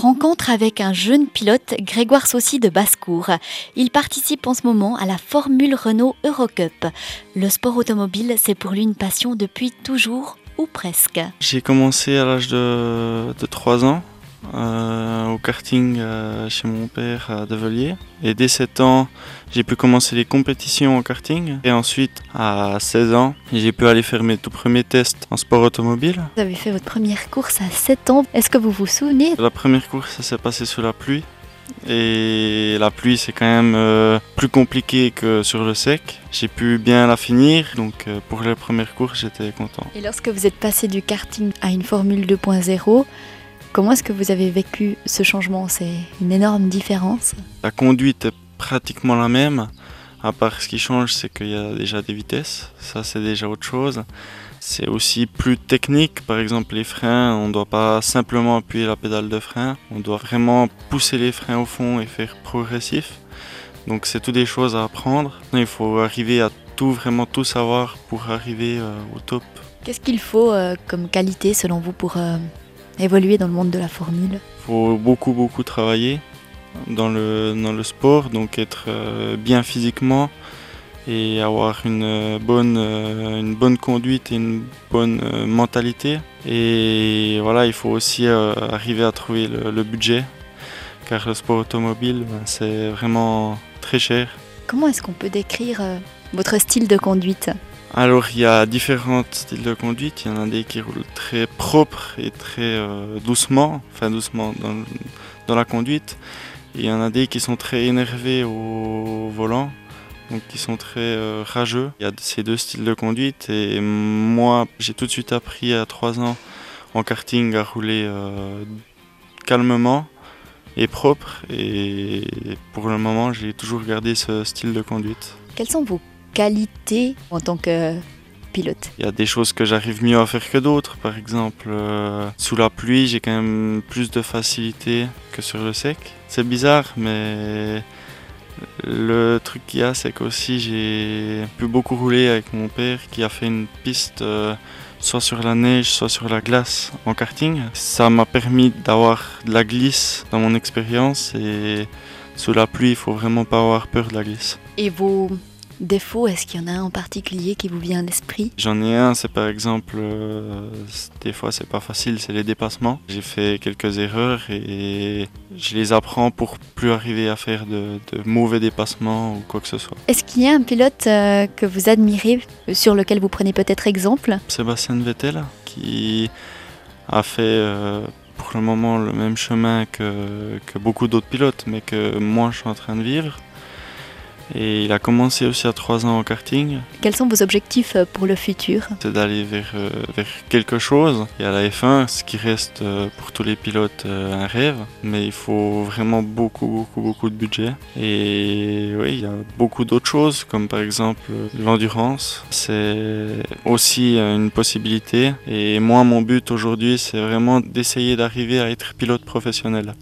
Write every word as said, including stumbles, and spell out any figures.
Rencontre avec un jeune pilote, Grégoire Saucy de Basse-Cour. Il participe en ce moment à la Formule Renault Eurocup. Le sport automobile, c'est pour lui une passion depuis toujours, ou presque. J'ai commencé à l'âge de, de trois ans euh, au karting euh, chez mon père à Develier. Et dès sept ans, j'ai pu commencer les compétitions en karting. Et ensuite, à seize ans, j'ai pu aller faire mes tout premiers tests en sport automobile. Vous avez fait votre première course à sept ans. Est-ce que vous vous souvenez? La première course, ça s'est passé sous la pluie. Et la pluie, c'est quand même euh, plus compliqué que sur le sec. J'ai pu bien la finir, donc euh, pour les premières courses, j'étais content. Et lorsque vous êtes passé du karting à une Formule deux point zéro, comment est-ce que vous avez vécu ce changement? C'est une énorme différence. La conduite est pratiquement la même, à part ce qui change, c'est qu'il y a déjà des vitesses. Ça, c'est déjà autre chose. C'est aussi plus technique, par exemple les freins, on ne doit pas simplement appuyer la pédale de frein, on doit vraiment pousser les freins au fond et faire progressif. Donc c'est toutes des choses à apprendre. Il faut arriver à tout, vraiment tout savoir pour arriver euh, au top. Qu'est-ce qu'il faut euh, comme qualité selon vous pour euh, évoluer dans le monde de la formule? Il faut beaucoup beaucoup travailler dans le, dans le sport, donc être euh, bien physiquement et avoir une bonne, une bonne conduite et une bonne mentalité. Et voilà, il faut aussi arriver à trouver le, le budget, car le sport automobile, c'est vraiment très cher. Comment est-ce qu'on peut décrire votre style de conduite? Alors, il y a différents styles de conduite. Il y en a des qui roulent très propre et très euh, doucement, enfin doucement dans, dans la conduite. Et il y en a des qui sont très énervés au volant, donc qui sont très euh, rageux. Il y a ces deux styles de conduite et moi j'ai tout de suite appris à trois ans en karting à rouler euh, calmement et propre, et pour le moment j'ai toujours gardé ce style de conduite. Quelles sont vos qualités en tant que pilote? Il y a des choses que j'arrive mieux à faire que d'autres, par exemple euh, sous la pluie j'ai quand même plus de facilité que sur le sec. C'est bizarre, mais le truc qu'il y a, c'est qu'aussi j'ai pu beaucoup rouler avec mon père qui a fait une piste euh, soit sur la neige, soit sur la glace en karting. Ça m'a permis d'avoir de la glisse dans mon expérience, et sous la pluie, il faut vraiment pas avoir peur de la glisse. Et vos défauts, est-ce qu'il y en a un en particulier qui vous vient à l'esprit? J'en ai un, c'est par exemple, euh, des fois c'est pas facile, c'est les dépassements. J'ai fait quelques erreurs et je les apprends pour plus arriver à faire de, de mauvais dépassements ou quoi que ce soit. Est-ce qu'il y a un pilote euh, que vous admirez, sur lequel vous prenez peut-être exemple? Sébastien Vettel, qui a fait euh, pour le moment le même chemin que, que beaucoup d'autres pilotes, mais que moi je suis en train de vivre. Et il a commencé aussi à trois ans en karting. Quels sont vos objectifs pour le futur? C'est d'aller vers, euh, vers quelque chose. Il y a la F un, ce qui reste euh, pour tous les pilotes euh, un rêve, mais il faut vraiment beaucoup, beaucoup, beaucoup de budget. Et oui, il y a beaucoup d'autres choses, comme par exemple l'endurance. C'est aussi une possibilité. Et moi, mon but aujourd'hui, c'est vraiment d'essayer d'arriver à être pilote professionnel.